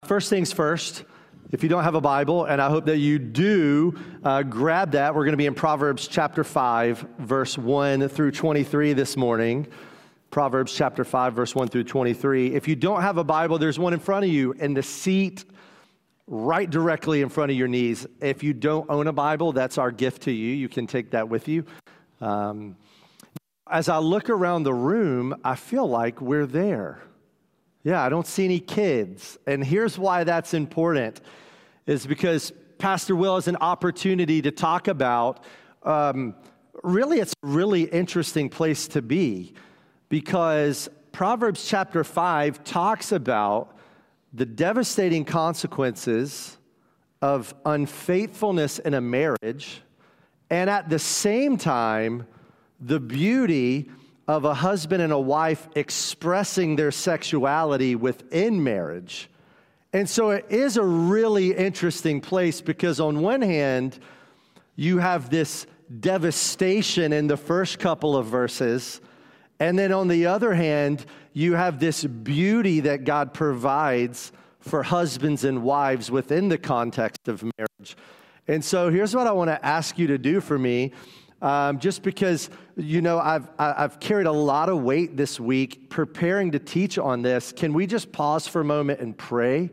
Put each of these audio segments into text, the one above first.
First things first, if you don't have a Bible, and I hope that you do, grab that. We're going to be in Proverbs chapter 5, verse 1 through 23 this morning. Proverbs chapter 5, verse 1 through 23. If you don't have a Bible, there's one in front of you in the seat right directly in front of your knees. If you don't own a Bible, that's our gift to you. You can take that with you. As I look around the room, I feel like we're there. Yeah, I don't see any kids. And here's why that's important, is because Pastor Will has an opportunity to talk about, really, it's a really interesting place to be, because Proverbs chapter 5 talks about the devastating consequences of unfaithfulness in a marriage, and at the same time, the beauty of a husband and a wife expressing their sexuality within marriage. And so it is a really interesting place because on one hand, you have this devastation in the first couple of verses, and then on the other hand, you have this beauty that God provides for husbands and wives within the context of marriage. And so here's what I want to ask you to do for me. Just because, you know, I've carried a lot of weight this week preparing to teach on this. Can we just pause for a moment and pray?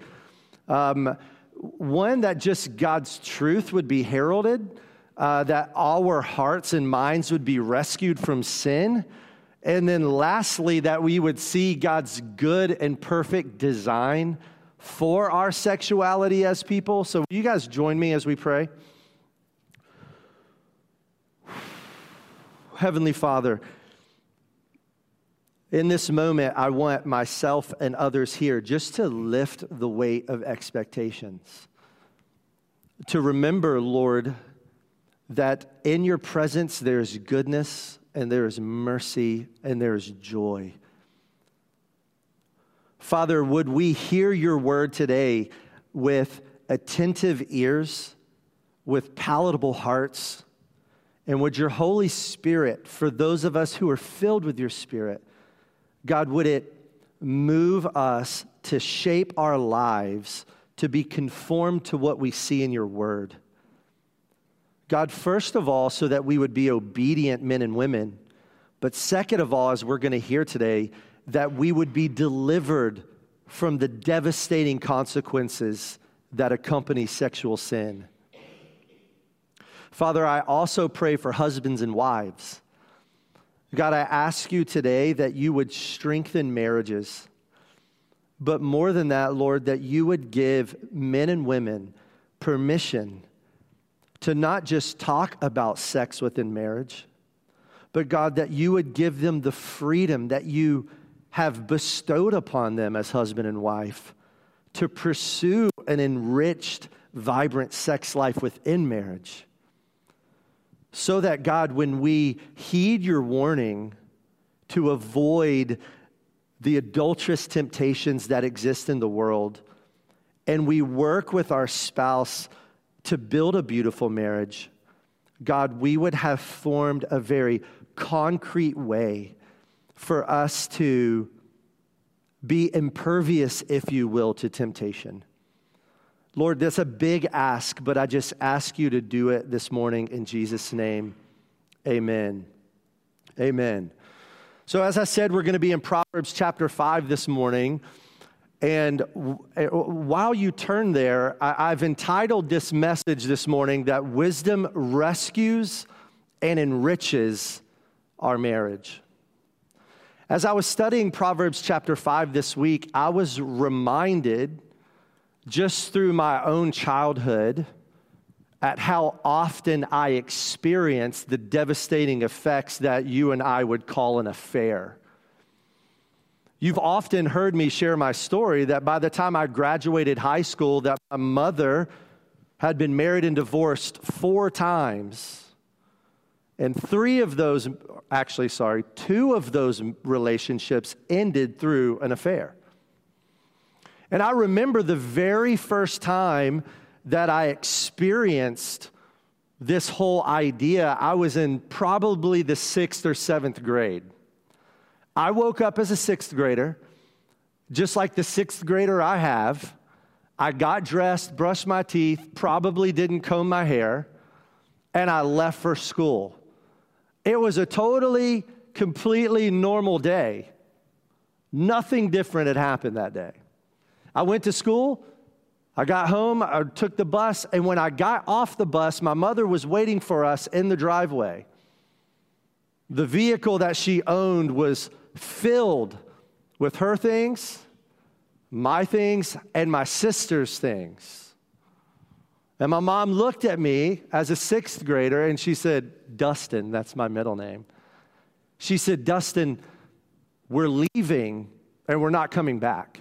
One, that just God's truth would be heralded, that our hearts and minds would be rescued from sin. And then lastly, that we would see God's good and perfect design for our sexuality as people. So will you guys join me as we pray? Heavenly Father, in this moment, I want myself and others here just to lift the weight of expectations. To remember, Lord, that in your presence there is goodness and there is mercy and there is joy. Father, would we hear your word today with attentive ears, with palatable hearts, and would your Holy Spirit, for those of us who are filled with your Spirit, God, would it move us to shape our lives to be conformed to what we see in your word? God, first of all, so that we would be obedient men and women, but second of all, as we're going to hear today, that we would be delivered from the devastating consequences that accompany sexual sin. Father, I also pray for husbands and wives. God, I ask you today that you would strengthen marriages. But more than that, Lord, that you would give men and women permission to not just talk about sex within marriage, but God, that you would give them the freedom that you have bestowed upon them as husband and wife to pursue an enriched, vibrant sex life within marriage. So that, God, when we heed your warning to avoid the adulterous temptations that exist in the world, and we work with our spouse to build a beautiful marriage, God, we would have formed a very concrete way for us to be impervious, if you will, to temptation. Lord, that's a big ask, but I just ask you to do it this morning in Jesus' name. Amen. Amen. So as I said, we're going to be in Proverbs chapter 5 this morning. And while you turn there, I've entitled this message this morning that wisdom rescues and enriches our marriage. As I was studying Proverbs chapter 5 this week, I was reminded just through my own childhood at how often I experienced the devastating effects that you and I would call an affair. You've often heard me share my story that by the time I graduated high school, that my mother had been married and divorced 4 times. And 2 of those relationships ended through an affair. And I remember the very first time that I experienced this whole idea. I was in probably the 6th or 7th grade. I woke up as a 6th grader, just like the 6th grader I have, I got dressed, brushed my teeth, probably didn't comb my hair, and I left for school. It was a totally, completely normal day. Nothing different had happened that day. I went to school, I got home, I took the bus, and when I got off the bus, my mother was waiting for us in the driveway. The vehicle that she owned was filled with her things, my things, and my sister's things. And my mom looked at me as a sixth grader and she said, Dustin, that's my middle name. She said, Dustin, we're leaving and we're not coming back.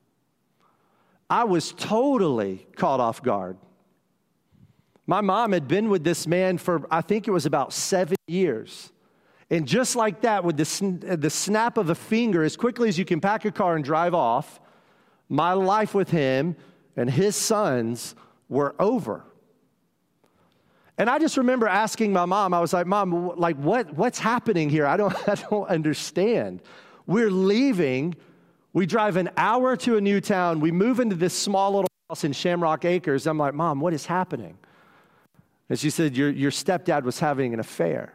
I was totally caught off guard. My mom had been with this man for, I think it was about 7 years. And just like that, with the snap of a finger, as quickly as you can pack a car and drive off, my life with him and his sons were over. And I just remember asking my mom, I was like, Mom, like what's happening here? I don't understand. We're leaving. We drive an hour to a new town. We move into this small little house in Shamrock Acres. I'm like, Mom, what is happening? And she said, your stepdad was having an affair.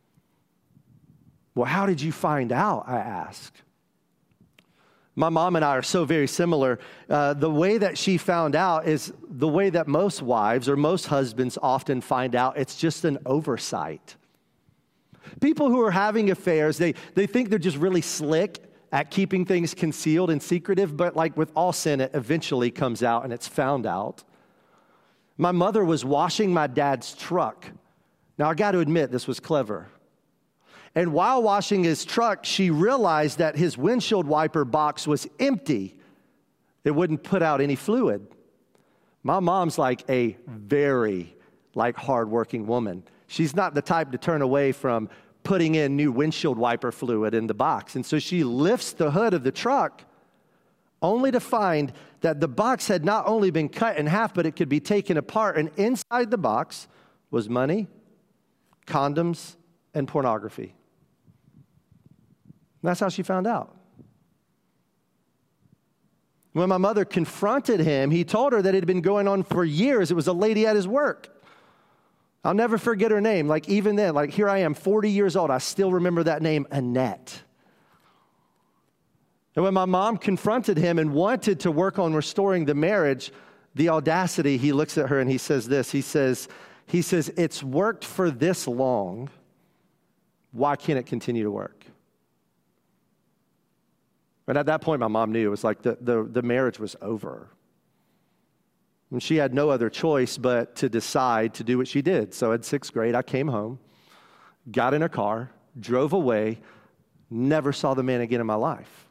Well, how did you find out? I asked. My mom and I are so very similar. The way that she found out is the way that most wives or most husbands often find out. It's just an oversight. People who are having affairs, they think they're just really slick at keeping things concealed and secretive, but like with all sin, it eventually comes out and it's found out. My mother was washing my dad's truck. Now, I got to admit, this was clever. And while washing his truck, she realized that his windshield wiper box was empty. It wouldn't put out any fluid. My mom's like a very hardworking woman. She's not the type to turn away from putting in new windshield wiper fluid in the box. And so she lifts the hood of the truck only to find that the box had not only been cut in half, but it could be taken apart. And inside the box was money, condoms, and pornography. And that's how she found out. When my mother confronted him, he told her that it had been going on for years. It was a lady at his work. I'll never forget her name. Even then, here I am, 40 years old. I still remember that name, Annette. And when my mom confronted him and wanted to work on restoring the marriage, the audacity, he looks at her and he says this. He says, it's worked for this long. Why can't it continue to work? And at that point, my mom knew it was like the marriage was over. And she had no other choice but to decide to do what she did. So in sixth grade, I came home, got in a car, drove away, never saw the man again in my life.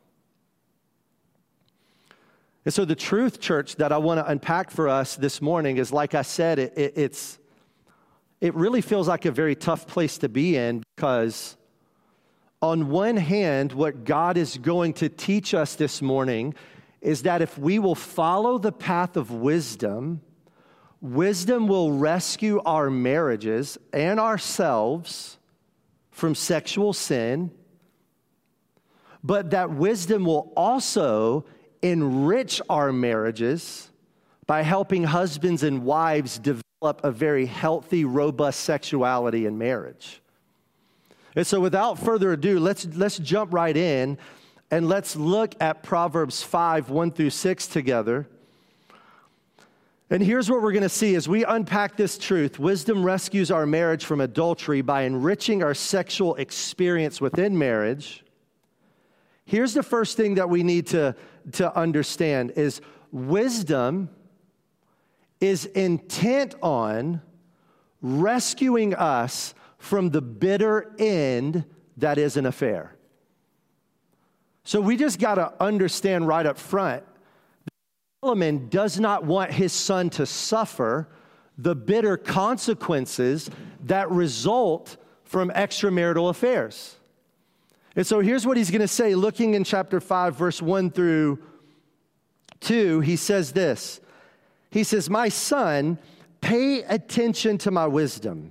And so the truth, church, that I want to unpack for us this morning is, like I said, it really feels like a very tough place to be in, because on one hand, what God is going to teach us this morning is that if we will follow the path of wisdom, wisdom will rescue our marriages and ourselves from sexual sin, but that wisdom will also enrich our marriages by helping husbands and wives develop a very healthy, robust sexuality in marriage. And so without further ado, let's jump right in and let's look at Proverbs 5, 1 through 6 together. And here's what we're going to see as we unpack this truth. Wisdom rescues our marriage from adultery by enriching our sexual experience within marriage. Here's the first thing that we need to understand is wisdom is intent on rescuing us from the bitter end that is an affair. So we just got to understand right up front, Solomon does not want his son to suffer the bitter consequences that result from extramarital affairs. And so here's what he's going to say, looking in chapter 5, verse 1 through 2, he says this. He says, "My son, pay attention to my wisdom.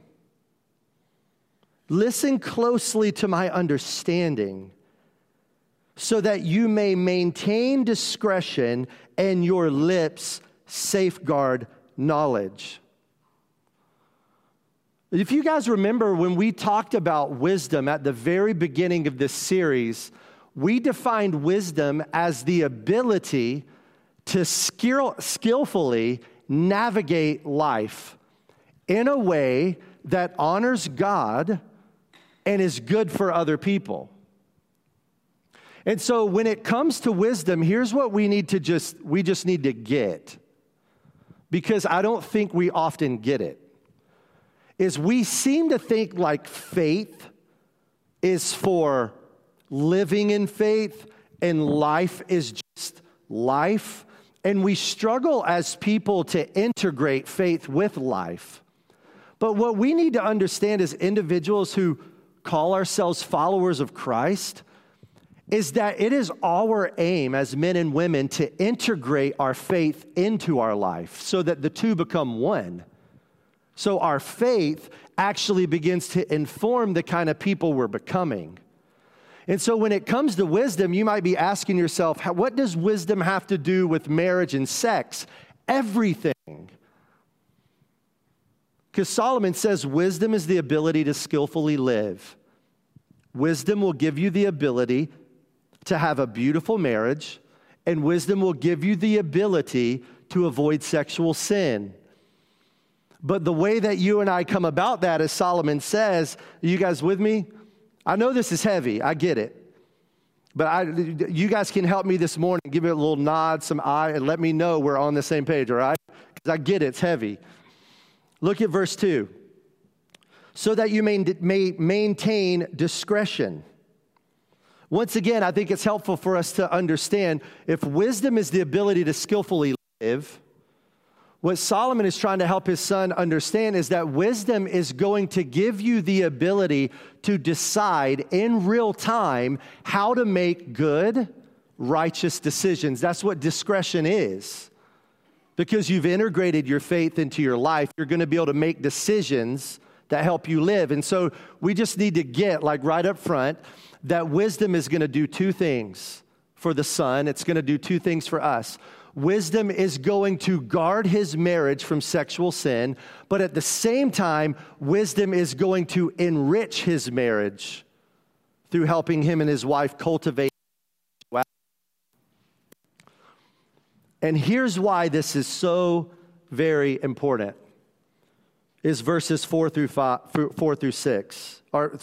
Listen closely to my understanding, so that you may maintain discretion and your lips safeguard knowledge. If you guys remember when we talked about wisdom at the very beginning of this series, we defined wisdom as the ability to skillfully navigate life in a way that honors God and is good for other people. And so when it comes to wisdom, here's what we just need to get, because I don't think we often get it, is we seem to think like faith is for living in faith and life is just life. And we struggle as people to integrate faith with life. But what we need to understand as individuals who call ourselves followers of Christ is that it is our aim as men and women to integrate our faith into our life so that the two become one. So our faith actually begins to inform the kind of people we're becoming. And so when it comes to wisdom, you might be asking yourself, what does wisdom have to do with marriage and sex? Everything. Because Solomon says wisdom is the ability to skillfully live. Wisdom will give you the ability to have a beautiful marriage, and wisdom will give you the ability to avoid sexual sin. But the way that you and I come about that, as Solomon says, are you guys with me? I know this is heavy. I get it. But you guys can help me this morning. Give me a little nod, some eye, and let me know we're on the same page, all right? Because I get it. It's heavy. Look at verse 2. So that you may maintain discretion. Once again, I think it's helpful for us to understand if wisdom is the ability to skillfully live, what Solomon is trying to help his son understand is that wisdom is going to give you the ability to decide in real time how to make good, righteous decisions. That's what discretion is. Because you've integrated your faith into your life, you're going to be able to make decisions that help you live. And so we just need to get, like right up front, that wisdom is going to do two things for the son. It's going to do two things for us. Wisdom is going to guard his marriage from sexual sin, but at the same time, wisdom is going to enrich his marriage through helping him and his wife cultivate. And here's why this is so very important, is verses 3 through 6.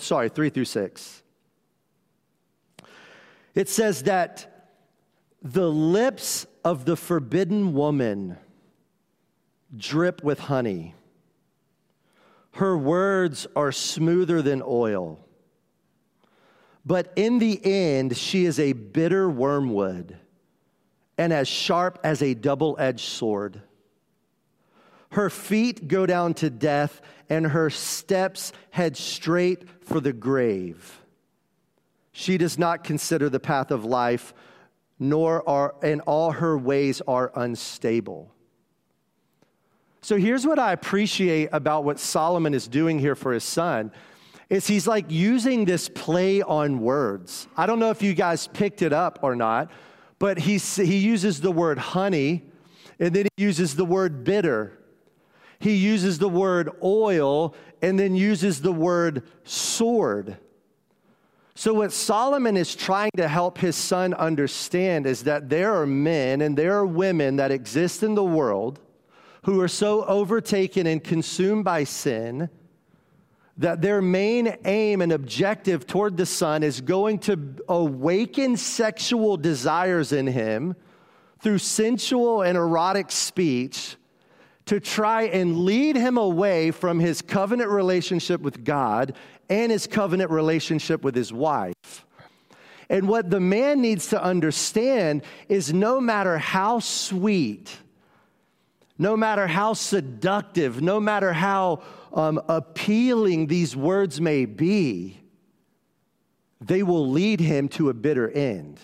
It says that the lips of the forbidden woman drip with honey. Her words are smoother than oil. But in the end, she is a bitter wormwood and as sharp as a double-edged sword. Her feet go down to death, and her steps head straight for the grave. She does not consider the path of life, and all her ways are unstable. So here's what I appreciate about what Solomon is doing here for his son, is he's like using this play on words. I don't know if you guys picked it up or not, but he uses the word honey, and then he uses the word bitter. He uses the word oil, and then uses the word sword. So what Solomon is trying to help his son understand is that there are men and there are women that exist in the world who are so overtaken and consumed by sin that their main aim and objective toward the son is going to awaken sexual desires in him through sensual and erotic speech to try and lead him away from his covenant relationship with God and his covenant relationship with his wife. And what the man needs to understand is no matter how sweet, no matter how seductive, no matter how appealing these words may be, they will lead him to a bitter end.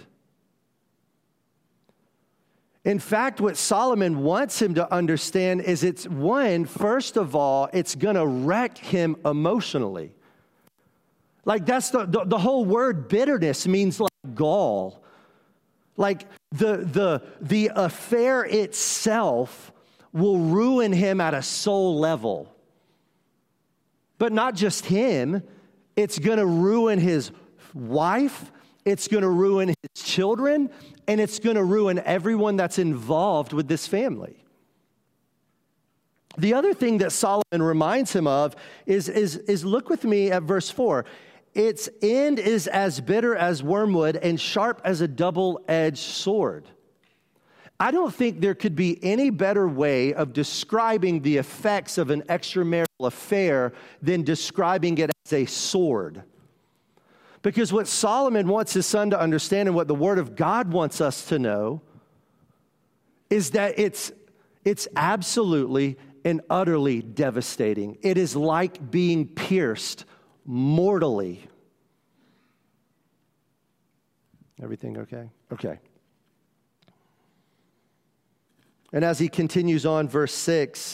In fact, what Solomon wants him to understand is first of all, it's going to wreck him emotionally. Like that's the whole word bitterness means like gall. Like the affair itself will ruin him at a soul level. But not just him, it's going to ruin his wife, it's going to ruin his children, and it's going to ruin everyone that's involved with this family. The other thing that Solomon reminds him of is look with me at verse 4. Its end is as bitter as wormwood and sharp as a double-edged sword. I don't think there could be any better way of describing the effects of an extramarital affair than describing it as a sword. Because what Solomon wants his son to understand and what the Word of God wants us to know is that it's absolutely and utterly devastating. It is like being pierced mortally. Everything okay? Okay. And as he continues on, verse 6,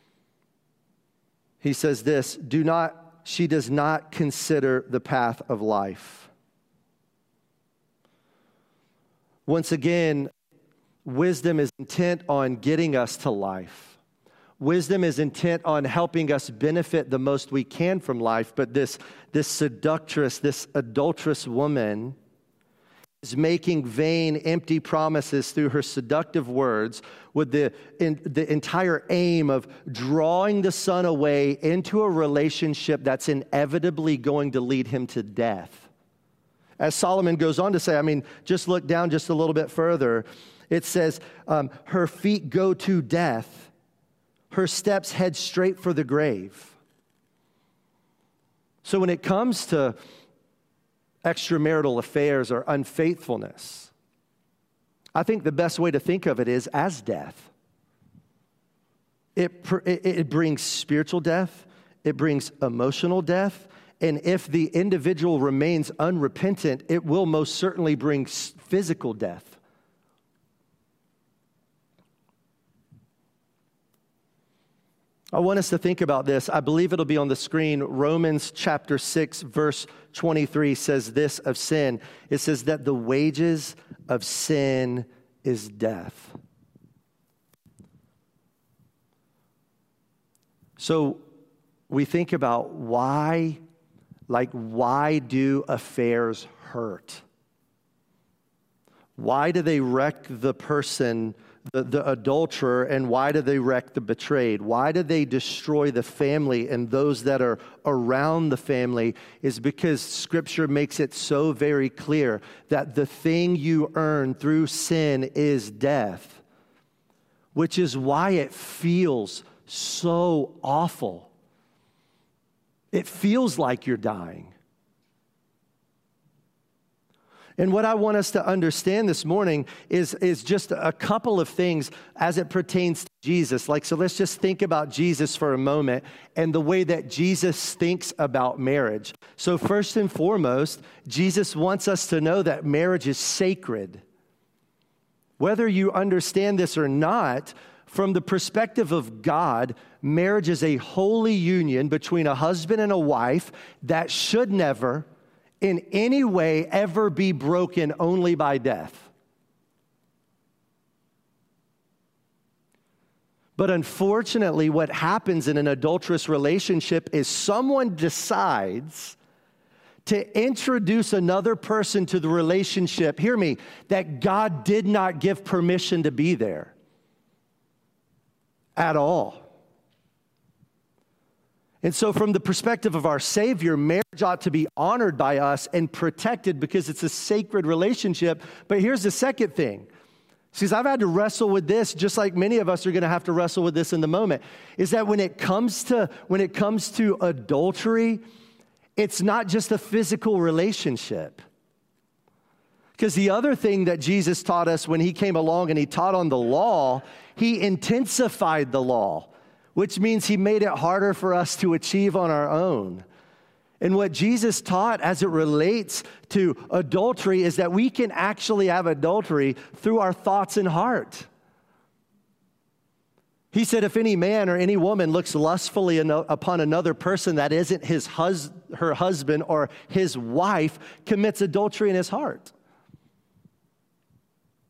he says this, she does not consider the path of life. Once again, wisdom is intent on getting us to life. Wisdom is intent on helping us benefit the most we can from life, but this seductress, this adulterous woman is making vain, empty promises through her seductive words with the entire aim of drawing the son away into a relationship that's inevitably going to lead him to death. As Solomon goes on to say, just look down just a little bit further. It says, her feet go to death. Her steps head straight for the grave. So when it comes to extramarital affairs or unfaithfulness, I think the best way to think of it is as death. It brings spiritual death. It brings emotional death. And if the individual remains unrepentant, it will most certainly bring physical death. I want us to think about this. I believe it'll be on the screen. Romans chapter 6, verse 23 says this of sin. It says that the wages of sin is death. So we think about why do affairs hurt? Why do they wreck the person, the adulterer, and why do they wreck the betrayed? Why do they destroy the family and those that are around the family? Is because Scripture makes it so very clear that the thing you earn through sin is death, which is why it feels so awful. It feels like you're dying. And what I want us to understand this morning is just a couple of things as it pertains to Jesus. So let's just think about Jesus for a moment and the way that Jesus thinks about marriage. So first and foremost, Jesus wants us to know that marriage is sacred. Whether you understand this or not, from the perspective of God, marriage is a holy union between a husband and a wife that should never in any way ever be broken only by death. But unfortunately, what happens in an adulterous relationship is someone decides to introduce another person to the relationship, hear me, that God did not give permission to be there at all. And so from the perspective of our Savior, marriage ought to be honored by us and protected because it's a sacred relationship. But here's the second thing. See, I've had to wrestle with this, just like many of us are going to have to wrestle with this in the moment, is that when it comes to adultery, it's not just a physical relationship. Because the other thing that Jesus taught us when he came along and he taught on the law, he intensified the law, which means he made it harder for us to achieve on our own. And what Jesus taught as it relates to adultery is that we can actually have adultery through our thoughts and heart. He said, if any man or any woman looks lustfully upon another person that isn't her husband or his wife, commits adultery in his heart.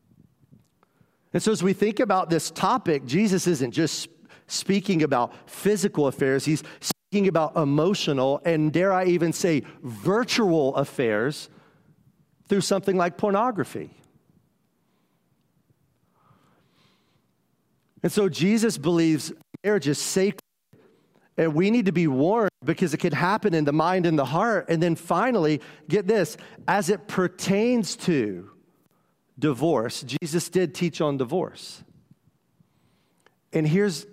And so as we think about this topic, Jesus isn't just speaking about physical affairs. He's speaking about emotional and, dare I even say, virtual affairs through something like pornography. And so Jesus believes marriage is sacred, and we need to be warned because it could happen in the mind and the heart. And then finally, get this, as it pertains to divorce, Jesus did teach on divorce. And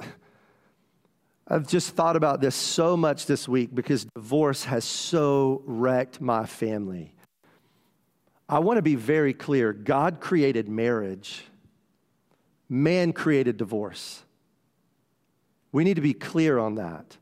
I've just thought about this so much this week because divorce has so wrecked my family. I want to be very clear. God created marriage. Man created divorce. We need to be clear on that.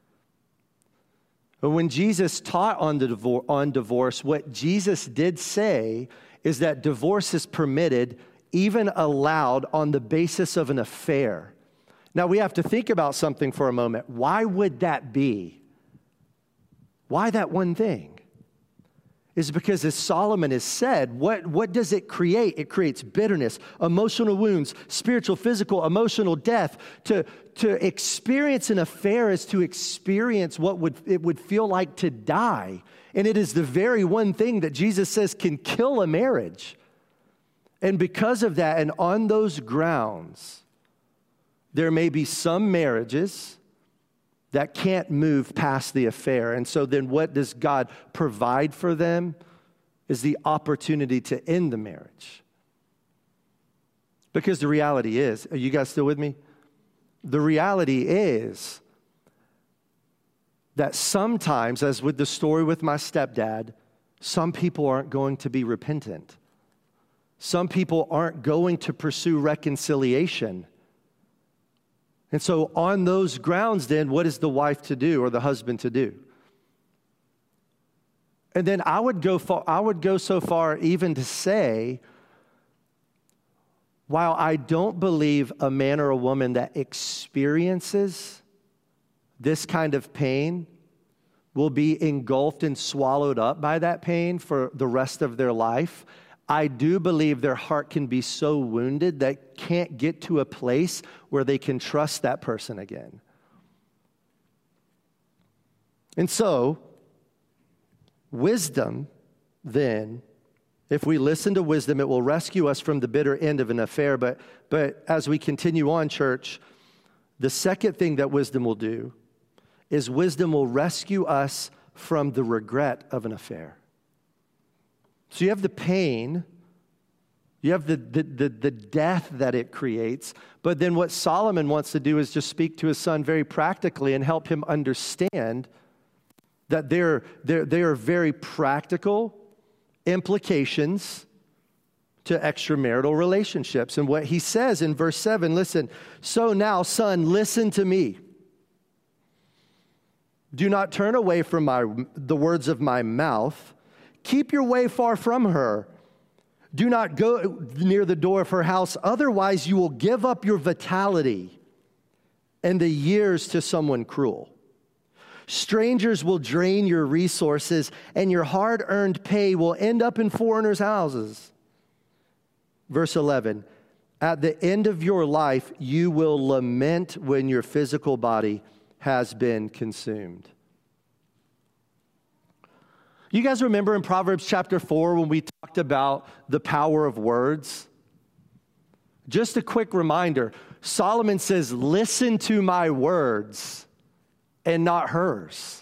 But when Jesus taught on divorce, what Jesus did say is that divorce is permitted, even allowed, on the basis of an affair. Now, we have to think about something for a moment. Why would that be? Why that one thing? Is because, as Solomon has said, what does it create? It creates bitterness, emotional wounds, spiritual, physical, emotional death. To experience an affair is to experience what it would feel like to die. And it is the very one thing that Jesus says can kill a marriage. And because of that, and on those grounds, there may be some marriages that can't move past the affair. And so then what does God provide for them is the opportunity to end the marriage. Because the reality is, are you guys still with me? The reality is that sometimes, as with the story with my stepdad, some people aren't going to be repentant. Some people aren't going to pursue reconciliation. And so on those grounds, then, what is the wife to do or the husband to do? And then I would go so far even to say, while I don't believe a man or a woman that experiences this kind of pain will be engulfed and swallowed up by that pain for the rest of their life, I do believe their heart can be so wounded that can't get to a place where they can trust that person again. And so, wisdom, then, if we listen to wisdom, it will rescue us from the bitter end of an affair. But as we continue on, church, the second thing that wisdom will do is wisdom will rescue us from the regret of an affair. So you have the pain, you have the death that it creates, but then what Solomon wants to do is just speak to his son very practically and help him understand that there are very practical implications to extramarital relationships. And what he says in verse 7, listen, so now, son, listen to me. Do not turn away from the words of my mouth. Keep your way far from her. Do not go near the door of her house, otherwise you will give up your vitality and the years to someone cruel. Strangers will drain your resources, and your hard-earned pay will end up in foreigners' houses. Verse 11, at the end of your life, you will lament when your physical body has been consumed. You guys remember in Proverbs chapter 4 when we talked about the power of words? Just a quick reminder, Solomon says, listen to my words and not hers.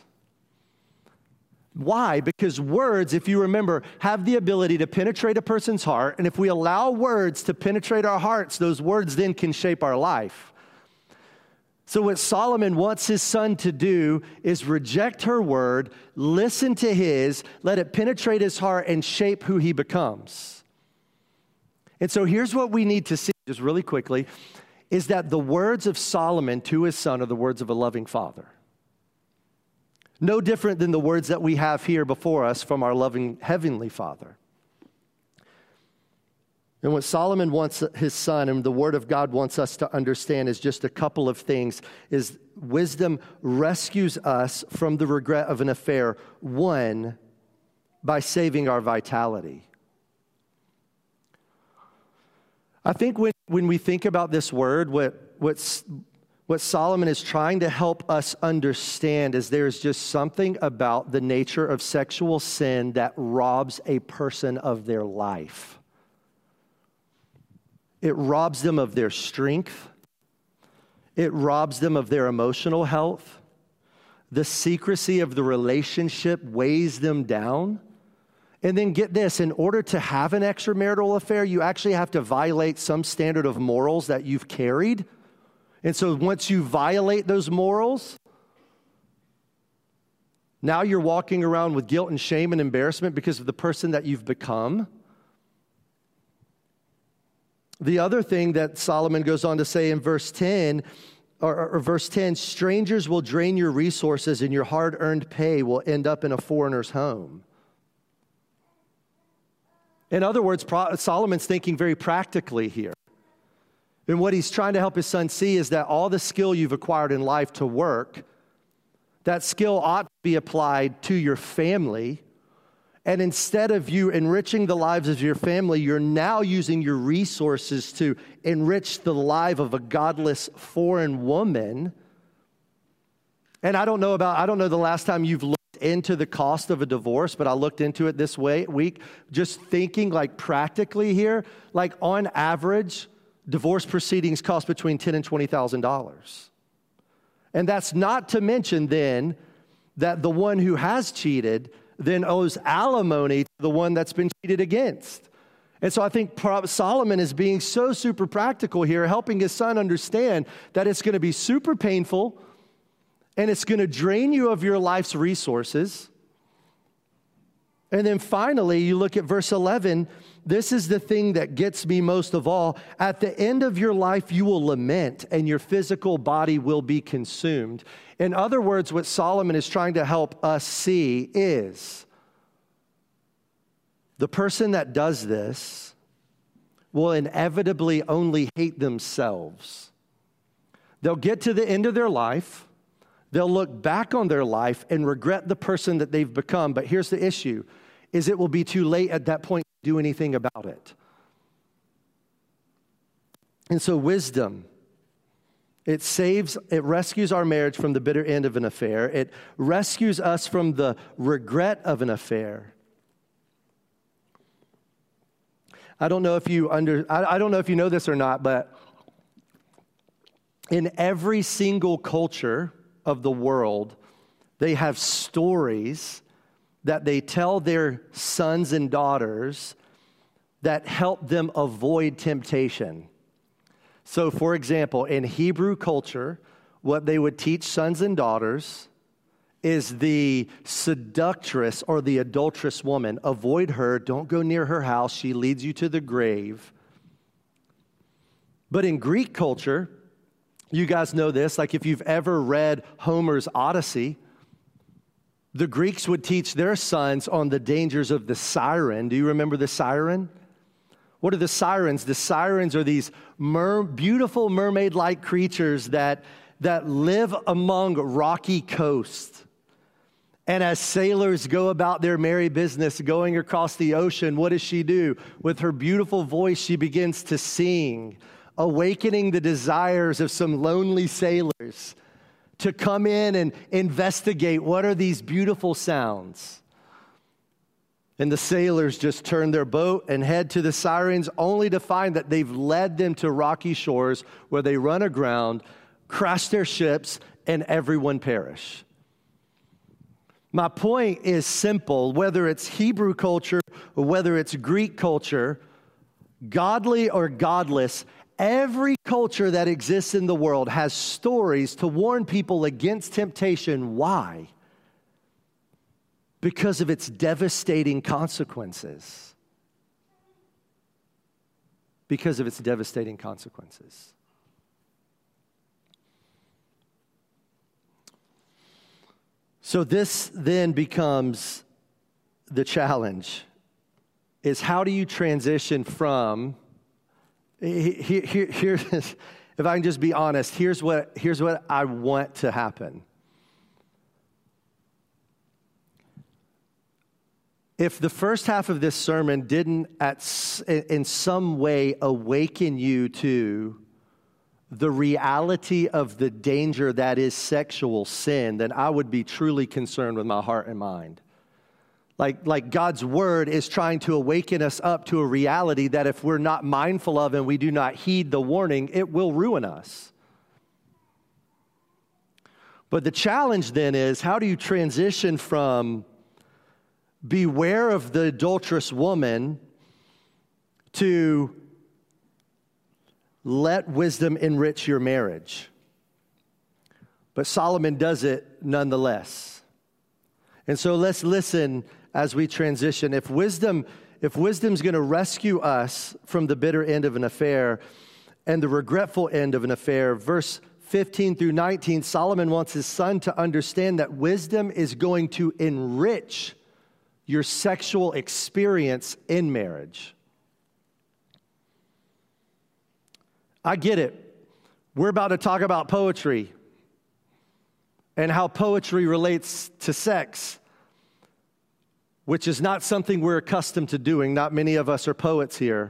Why? Because words, if you remember, have the ability to penetrate a person's heart. And if we allow words to penetrate our hearts, those words then can shape our life. So what Solomon wants his son to do is reject her word, listen to his, let it penetrate his heart and shape who he becomes. And so here's what we need to see, just really quickly, is that the words of Solomon to his son are the words of a loving father. No different than the words that we have here before us from our loving heavenly Father. And what Solomon wants his son, and the Word of God wants us to understand, is just a couple of things. Is wisdom rescues us from the regret of an affair, one, by saving our vitality. I think when when we think about this word, what Solomon is trying to help us understand is there's just something about the nature of sexual sin that robs a person of their life. It robs them of their strength. It robs them of their emotional health. The secrecy of the relationship weighs them down. And then get this, in order to have an extramarital affair, you actually have to violate some standard of morals that you've carried. And so once you violate those morals, now you're walking around with guilt and shame and embarrassment because of the person that you've become. The other thing that Solomon goes on to say in verse 10, strangers will drain your resources and your hard-earned pay will end up in a foreigner's home. In other words, Solomon's thinking very practically here. And what he's trying to help his son see is that all the skill you've acquired in life to work, that skill ought to be applied to your family. And instead of you enriching the lives of your family, you're now using your resources to enrich the life of a godless foreign woman. And I don't know the last time you've looked into the cost of a divorce, but I looked into it this week, just thinking like practically here, like on average, divorce proceedings cost between $10,000 and $20,000. And that's not to mention then that the one who has cheated then owes alimony to the one that's been cheated against. And so I think Solomon is being so super practical here, helping his son understand that it's going to be super painful and it's going to drain you of your life's resources. And then finally, you look at verse 11. This is the thing that gets me most of all. At the end of your life, you will lament, and your physical body will be consumed. In other words, what Solomon is trying to help us see is the person that does this will inevitably only hate themselves. They'll get to the end of their life. They'll look back on their life and regret the person that they've become. But here's the issue, is it will be too late at that point to do anything about it. And so wisdom, it rescues our marriage from the bitter end of an affair. It rescues us from the regret of an affair. I don't know if you know this or not, but in every single culture of the world, they have stories that they tell their sons and daughters that help them avoid temptation. So, for example, in Hebrew culture, what they would teach sons and daughters is the seductress or the adulterous woman. Avoid her. Don't go near her house. She leads you to the grave. But in Greek culture, you guys know this, like if you've ever read Homer's Odyssey, the Greeks would teach their sons on the dangers of the siren. Do you remember the siren? What are the sirens? The sirens are these beautiful mermaid-like creatures that live among rocky coasts. And as sailors go about their merry business going across the ocean, what does she do? With her beautiful voice, she begins to sing, awakening the desires of some lonely sailors to come in and investigate what are these beautiful sounds. And the sailors just turn their boat and head to the sirens only to find that they've led them to rocky shores where they run aground, crash their ships, and everyone perish. My point is simple. Whether it's Hebrew culture or whether it's Greek culture, godly or godless, every culture that exists in the world has stories to warn people against temptation. Why? Because of its devastating consequences. Because of its devastating consequences. So this then becomes the challenge, is how do you transition from, here, if I can just be honest, here's what I want to happen. If the first half of this sermon didn't in some way awaken you to the reality of the danger that is sexual sin, then I would be truly concerned with my heart and mind. Like God's word is trying to awaken us up to a reality that if we're not mindful of and we do not heed the warning, it will ruin us. But the challenge then is, how do you transition from beware of the adulterous woman to let wisdom enrich your marriage? But Solomon does it nonetheless. And so let's listen as we transition. If wisdom's going to rescue us from the bitter end of an affair and the regretful end of an affair, verse 15 through 19, Solomon wants his son to understand that wisdom is going to enrich your sexual experience in marriage. I get it. We're about to talk about poetry and how poetry relates to sex, which is not something we're accustomed to doing. Not many of us are poets here.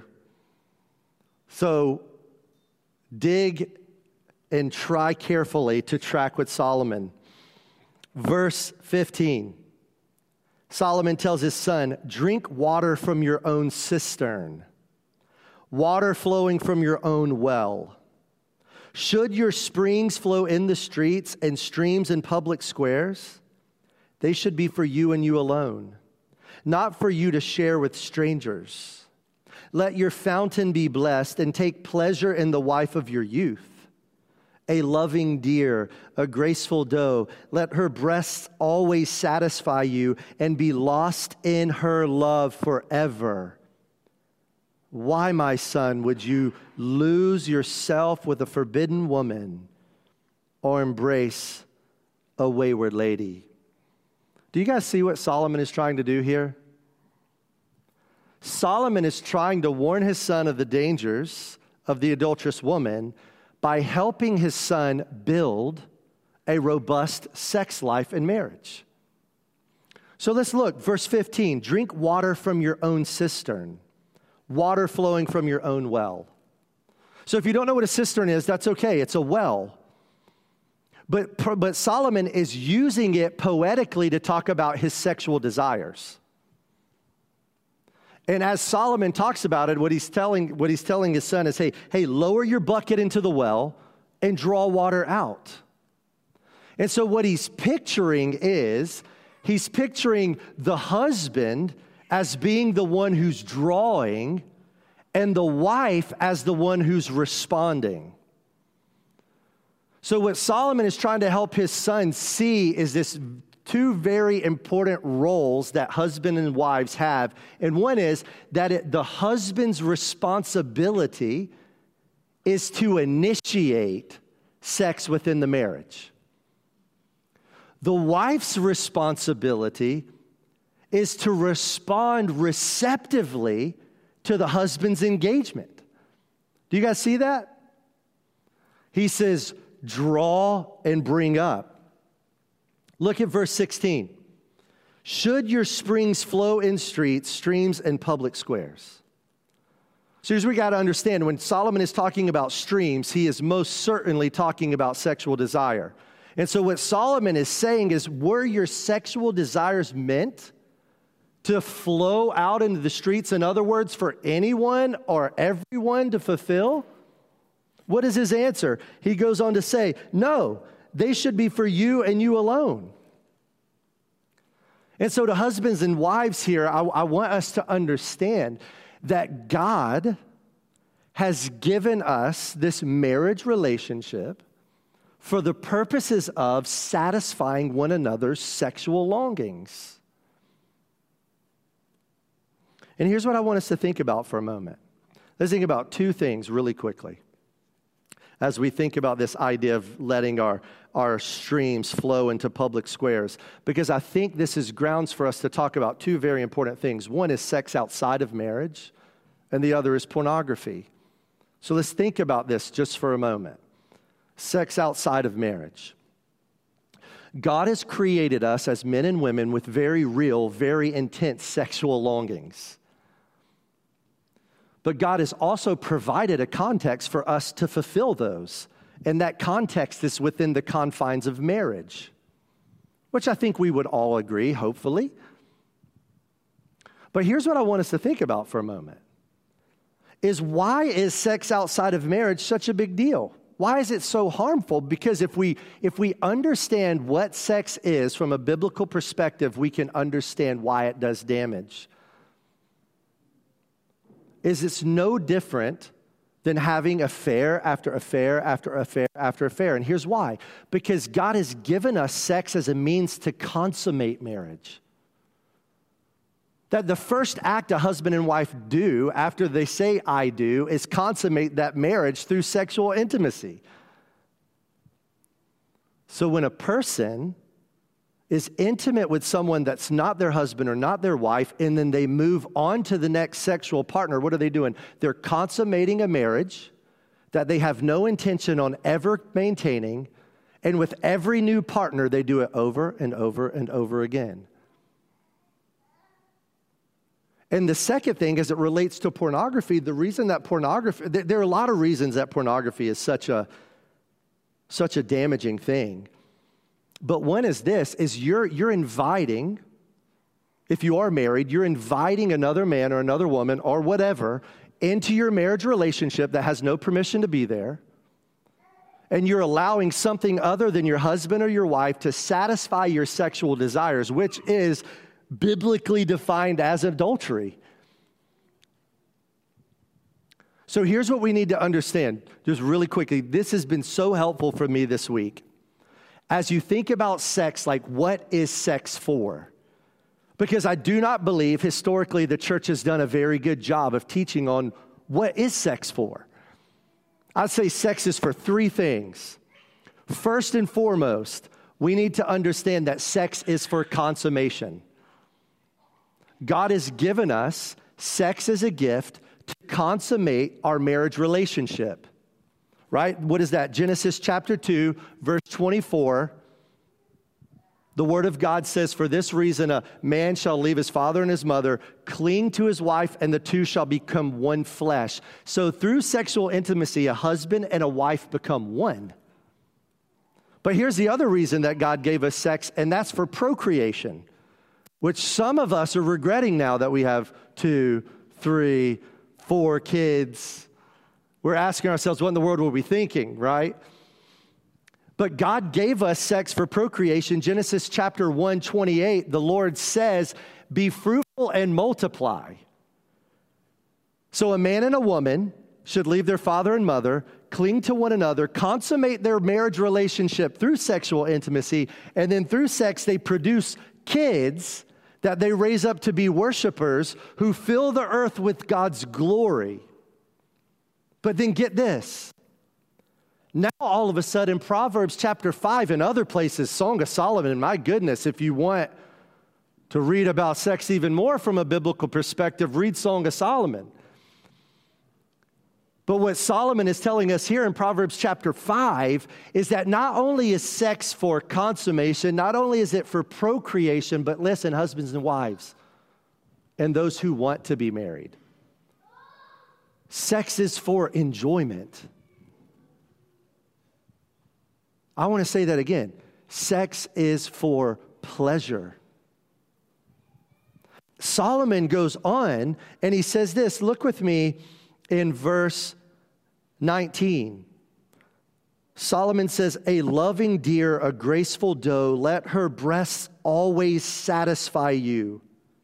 So dig and try carefully to track with Solomon. Verse 15. Solomon tells his son, drink water from your own cistern, water flowing from your own well. Should your springs flow in the streets and streams in public squares, they should be for you and you alone, not for you to share with strangers. Let your fountain be blessed and take pleasure in the wife of your youth. A loving deer, a graceful doe, let her breasts always satisfy you and be lost in her love forever. Why, my son, would you lose yourself with a forbidden woman or embrace a wayward lady? Do you guys see what Solomon is trying to do here? Solomon is trying to warn his son of the dangers of the adulterous woman by helping his son build a robust sex life in marriage. So let's look, verse 15, drink water from your own cistern, water flowing from your own well. So if you don't know what a cistern is, that's okay, it's a well. But Solomon is using it poetically to talk about his sexual desires. And as Solomon talks about it, what he's telling his son is, hey, lower your bucket into the well and draw water out. And so what he's picturing is, he's picturing the husband as being the one who's drawing and the wife as the one who's responding. So what Solomon is trying to help his son see is this two very important roles that husband and wives have. And one is that the husband's responsibility is to initiate sex within the marriage. The wife's responsibility is to respond receptively to the husband's engagement. Do you guys see that? He says, draw and bring up. Look at verse 16. Should your springs flow in streets, streams, and public squares? So here's what we got to understand. When Solomon is talking about streams, he is most certainly talking about sexual desire. And so what Solomon is saying is, were your sexual desires meant to flow out into the streets? In other words, for anyone or everyone to fulfill? What is his answer? He goes on to say, no, they should be for you and you alone. And so to husbands and wives here, I want us to understand that God has given us this marriage relationship for the purposes of satisfying one another's sexual longings. And here's what I want us to think about for a moment. Let's think about two things really quickly as we think about this idea of letting our streams flow into public squares, because I think this is grounds for us to talk about two very important things. One is sex outside of marriage, and the other is pornography. So let's think about this just for a moment. Sex outside of marriage. God has created us as men and women with very real, very intense sexual longings. But God has also provided a context for us to fulfill those. And that context is within the confines of marriage, which I think we would all agree, hopefully. But here's what I want us to think about for a moment, is why is sex outside of marriage such a big deal? Why is it so harmful? Because if we understand what sex is from a biblical perspective, we can understand why it does damage. It's no different than having affair after affair after affair after affair. And here's why. Because God has given us sex as a means to consummate marriage. That the first act a husband and wife do after they say, I do, is consummate that marriage through sexual intimacy. So when a person is intimate with someone that's not their husband or not their wife, and then they move on to the next sexual partner, what are they doing? They're consummating a marriage that they have no intention on ever maintaining, and with every new partner, they do it over and over and over again. And the second thing, as it relates to pornography, the reason that pornography, there are a lot of reasons that pornography is such a damaging thing. But one is this, is you're inviting, if you are married, you're inviting another man or another woman or whatever into your marriage relationship that has no permission to be there. And you're allowing something other than your husband or your wife to satisfy your sexual desires, which is biblically defined as adultery. So here's what we need to understand, just really quickly. This has been so helpful for me this week. As you think about sex, like what is sex for? Because I do not believe historically the church has done a very good job of teaching on what is sex for. I'd say sex is for three things. First and foremost, we need to understand that sex is for consummation. God has given us sex as a gift to consummate our marriage relationship. Right? What is that? Genesis chapter 2, verse 24. The word of God says, for this reason, a man shall leave his father and his mother, cling to his wife, and the two shall become one flesh. So through sexual intimacy, a husband and a wife become one. But here's the other reason that God gave us sex, and that's for procreation, which some of us are regretting now that we have 2, 3, 4 kids. We're asking ourselves, what in the world were we thinking, right? But God gave us sex for procreation. Genesis chapter 1:28, the Lord says, be fruitful and multiply. So a man and a woman should leave their father and mother, cling to one another, consummate their marriage relationship through sexual intimacy, and then through sex they produce kids that they raise up to be worshipers who fill the earth with God's glory. But then get this. Now all of a sudden, Proverbs chapter 5 and other places, Song of Solomon, my goodness, if you want to read about sex even more from a biblical perspective, read Song of Solomon. But what Solomon is telling us here in Proverbs chapter 5 is that not only is sex for consummation, not only is it for procreation, but listen, husbands and wives, and those who want to be married. Sex is for enjoyment. I want to say that again. Sex is for pleasure. Solomon goes on and he says this. Look with me in verse 19. Solomon says, a loving deer, a graceful doe, let her breasts always satisfy you.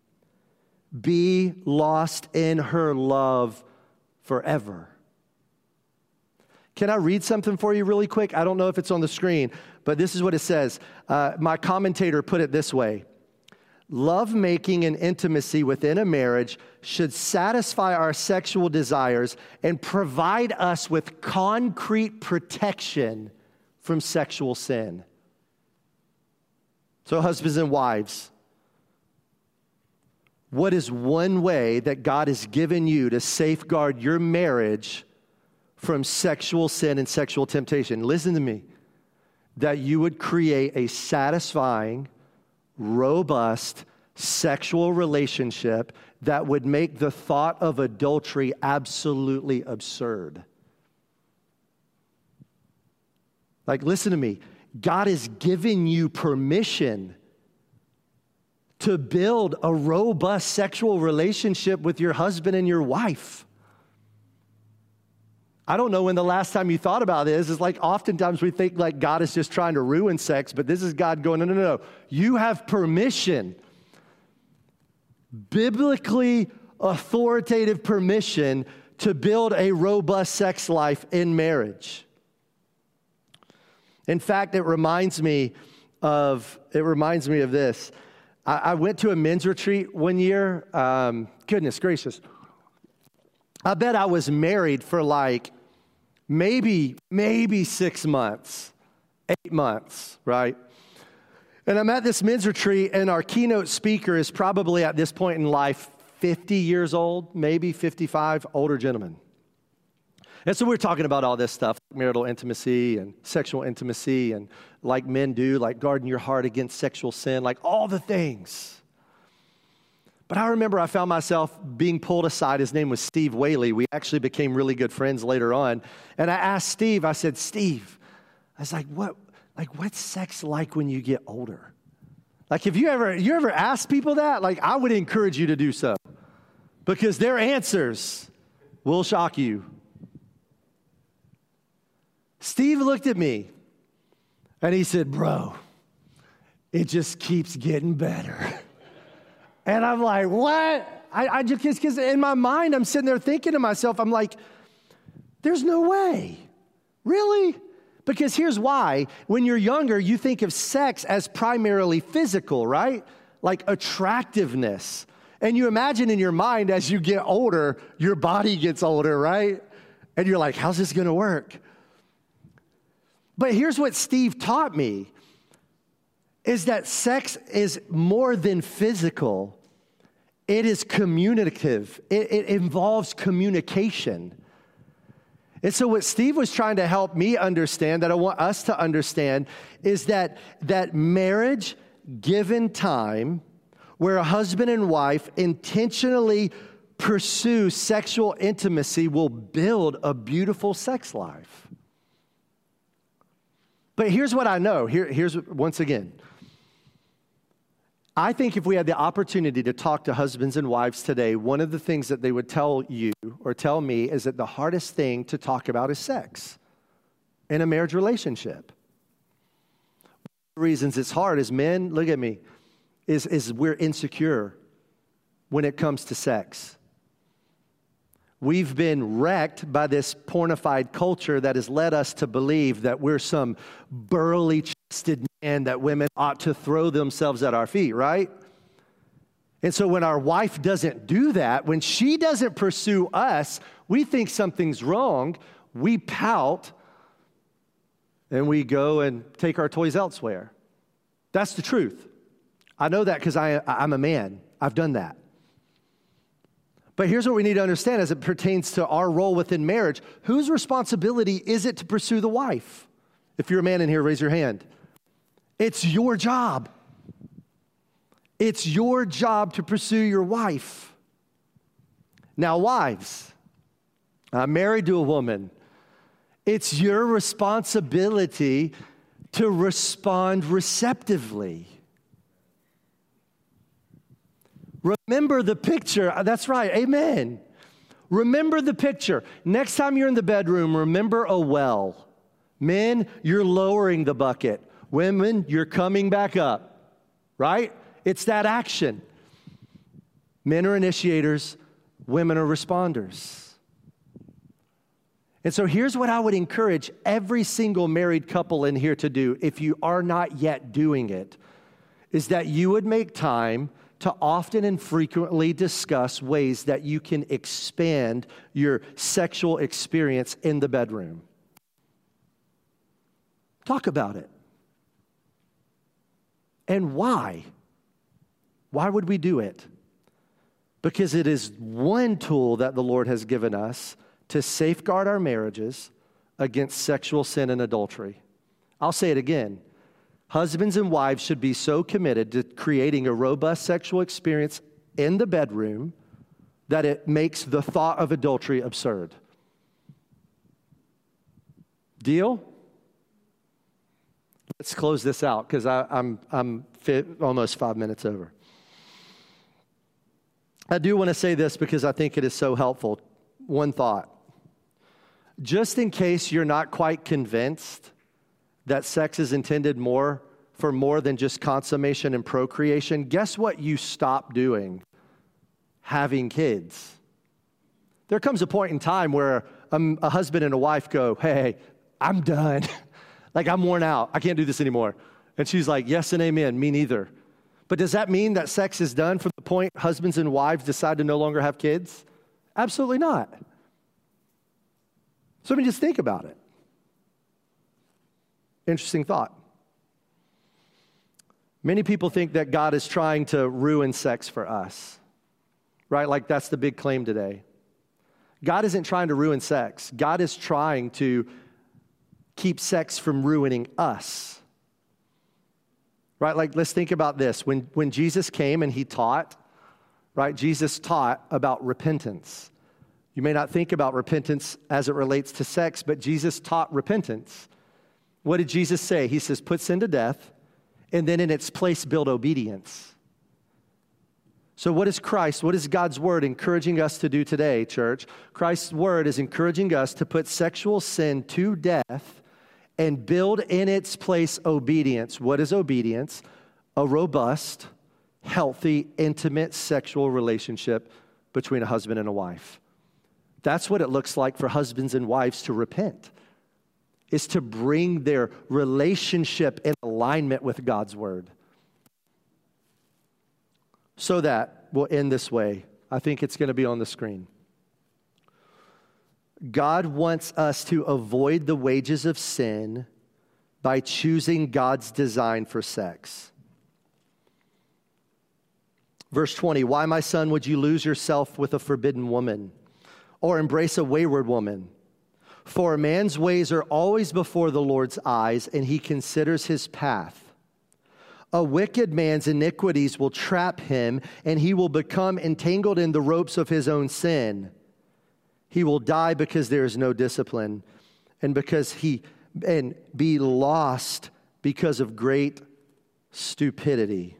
Be lost in her love forever. Can I read something for you really quick? I don't know if it's on the screen, but this is what it says. My commentator put it this way. Lovemaking and intimacy within a marriage should satisfy our sexual desires and provide us with concrete protection from sexual sin. So husbands and wives, what is one way that God has given you to safeguard your marriage from sexual sin and sexual temptation? Listen to me. that you would create a satisfying, robust sexual relationship that would make the thought of adultery absolutely absurd. Like, listen to me. God has given you permission to build a robust sexual relationship with your husband and your wife. I don't know when the last time you thought about this. It's like oftentimes we think like God is just trying to ruin sex, but this is God going, no. You have permission, biblically authoritative permission to build a robust sex life in marriage. In fact, it reminds me of this. I went to a men's retreat one year. Goodness gracious. I bet I was married for like maybe 6 months, 8 months, right? And I'm at this men's retreat, and our keynote speaker is probably at this point in life 50 years old, maybe 55, older gentleman. And so we're talking about all this stuff, marital intimacy and sexual intimacy, and like men do, like guarding your heart against sexual sin, like all the things. But I remember I found myself being pulled aside. His name was Steve Whaley. We actually became really good friends later on. And I asked Steve, I said, Steve, I was like, what's sex like when you get older? Like, have you ever asked people that? Like, I would encourage you to do so, because their answers will shock you. Steve looked at me and he said, bro, it just keeps getting better. And I'm like, what? I just, because in my mind, I'm sitting there thinking to myself, I'm like, there's no way. Really? Because here's why. When you're younger, you think of sex as primarily physical, right? Like attractiveness. And you imagine in your mind, as you get older, your body gets older, right? And you're like, how's this going to work? But here's what Steve taught me, is that sex is more than physical. It is communicative. It involves communication. And so what Steve was trying to help me understand, that I want us to understand, is that marriage, given time, where a husband and wife intentionally pursue sexual intimacy, will build a beautiful sex life. But here's what I know. Here's once again. I think if we had the opportunity to talk to husbands and wives today, one of the things that they would tell you or tell me is that the hardest thing to talk about is sex in a marriage relationship. One of the reasons it's hard is men, look at me, is we're insecure when it comes to sex. We've been wrecked by this pornified culture that has led us to believe that we're some burly, chested man that women ought to throw themselves at our feet, right? And so when our wife doesn't do that, when she doesn't pursue us, we think something's wrong, we pout, and we go and take our toys elsewhere. That's the truth. I know that because I'm a man. I've done that. But here's what we need to understand as it pertains to our role within marriage. Whose responsibility is it to pursue the wife? If you're a man in here, raise your hand. It's your job. It's your job to pursue your wife. Now, wives, I'm married to a woman. It's your responsibility to respond receptively. Remember the picture. That's right. Amen. Remember the picture. Next time you're in the bedroom, remember a well. Men, you're lowering the bucket. Women, you're coming back up. Right? It's that action. Men are initiators. Women are responders. And so here's what I would encourage every single married couple in here to do, if you are not yet doing it, is that you would make time to often and frequently discuss ways that you can expand your sexual experience in the bedroom. Talk about it. And why? Why would we do it? Because it is one tool that the Lord has given us to safeguard our marriages against sexual sin and adultery. I'll say it again. Husbands and wives should be so committed to creating a robust sexual experience in the bedroom that it makes the thought of adultery absurd. Deal? Let's close this out because I'm almost 5 minutes over. I do want to say this because I think it is so helpful. One thought. Just in case you're not quite convinced that sex is intended for more than just consummation and procreation, guess what you stop doing? Having kids. There comes a point in time where a husband and a wife go, hey, I'm done. Like, I'm worn out. I can't do this anymore. And she's like, yes and amen, me neither. But does that mean that sex is done from the point husbands and wives decide to no longer have kids? Absolutely not. So just think about it. Interesting thought. Many people think that God is trying to ruin sex for us, right? Like that's the big claim today. God isn't trying to ruin sex. God is trying to keep sex from ruining us, right? Like let's think about this. When Jesus came and he taught, right? Jesus taught about repentance. You may not think about repentance as it relates to sex, but Jesus taught repentance. What did Jesus say? He says, put sin to death, and then in its place, build obedience. So what is Christ, what is God's word encouraging us to do today, church? Christ's word is encouraging us to put sexual sin to death and build in its place obedience. What is obedience? A robust, healthy, intimate sexual relationship between a husband and a wife. That's what it looks like for husbands and wives to repent, is to bring their relationship in alignment with God's word. So that we'll end this way. I think it's going to be on the screen. God wants us to avoid the wages of sin by choosing God's design for sex. Verse 20, why, my son, would you lose yourself with a forbidden woman or embrace a wayward woman? For a man's ways are always before the Lord's eyes, and he considers his path. A wicked man's iniquities will trap him, and he will become entangled in the ropes of his own sin. He will die because there is no discipline, and be lost because of great stupidity.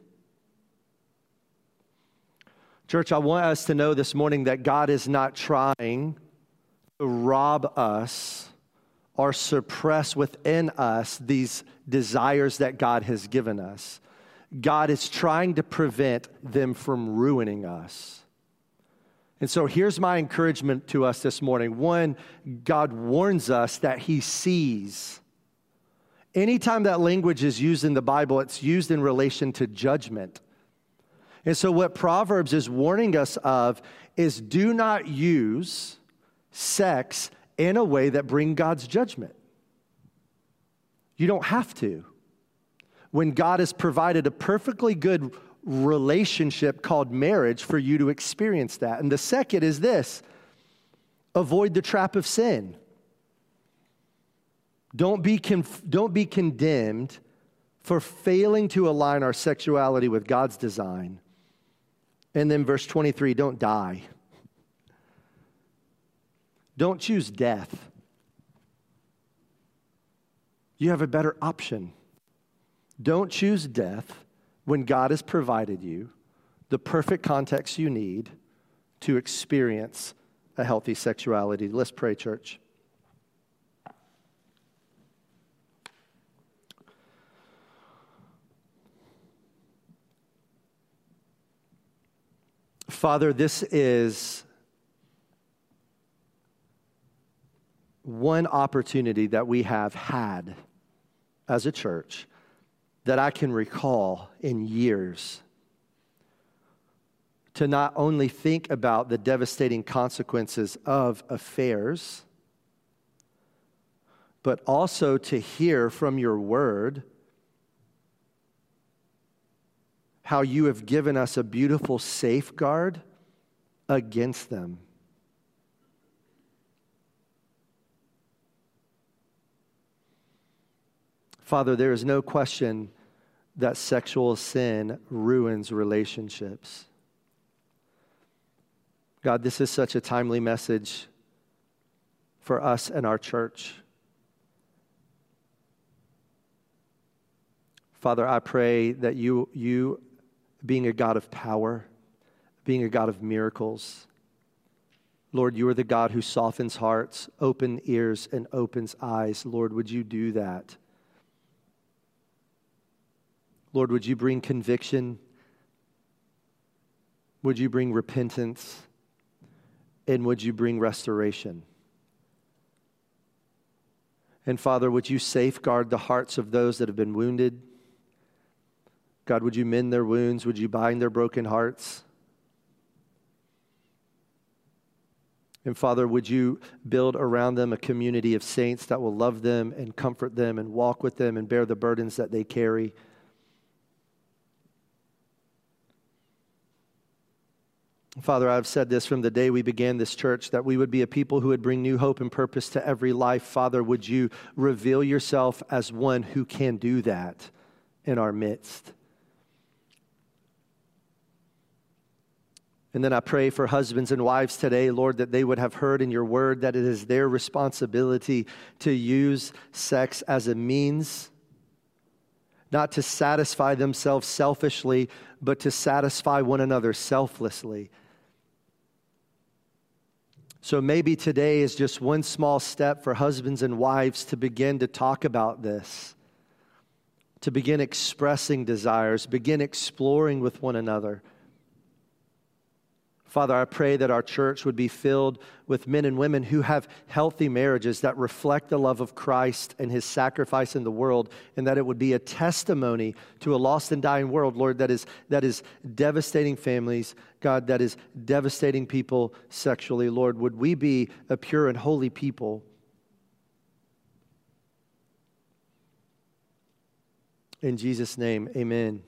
Church, I want us to know this morning that God is not trying to rob us or suppress within us these desires that God has given us. God is trying to prevent them from ruining us. And so here's my encouragement to us this morning. One, God warns us that he sees. Anytime that language is used in the Bible, it's used in relation to judgment. And so what Proverbs is warning us of is do not use sex in a way that brings God's judgment. You don't have to. When God has provided a perfectly good relationship called marriage for you to experience that. And the second is this: avoid the trap of sin. Don't be condemned for failing to align our sexuality with God's design. And then verse 23, don't die. Don't choose death. You have a better option. Don't choose death when God has provided you the perfect context you need to experience a healthy sexuality. Let's pray, church. Father, this is one opportunity that we have had as a church that I can recall in years to not only think about the devastating consequences of affairs, but also to hear from your word how you have given us a beautiful safeguard against them. Father, there is no question that sexual sin ruins relationships. God, this is such a timely message for us and our church. Father, I pray that you being a God of power, being a God of miracles, Lord, you are the God who softens hearts, opens ears, and opens eyes. Lord, would you do that? Lord, would you bring conviction? Would you bring repentance? And would you bring restoration? And Father, would you safeguard the hearts of those that have been wounded? God, would you mend their wounds? Would you bind their broken hearts? And Father, would you build around them a community of saints that will love them and comfort them and walk with them and bear the burdens that they carry? Father, I've said this from the day we began this church, that we would be a people who would bring new hope and purpose to every life. Father, would you reveal yourself as one who can do that in our midst? And then I pray for husbands and wives today, Lord, that they would have heard in your word that it is their responsibility to use sex as a means, not to satisfy themselves selfishly, but to satisfy one another selflessly. So maybe today is just one small step for husbands and wives to begin to talk about this, to begin expressing desires, begin exploring with one another. Father, I pray that our church would be filled with men and women who have healthy marriages that reflect the love of Christ and his sacrifice in the world, and that it would be a testimony to a lost and dying world, Lord, that is devastating families, God, that is devastating people sexually. Lord, would we be a pure and holy people? In Jesus' name, amen.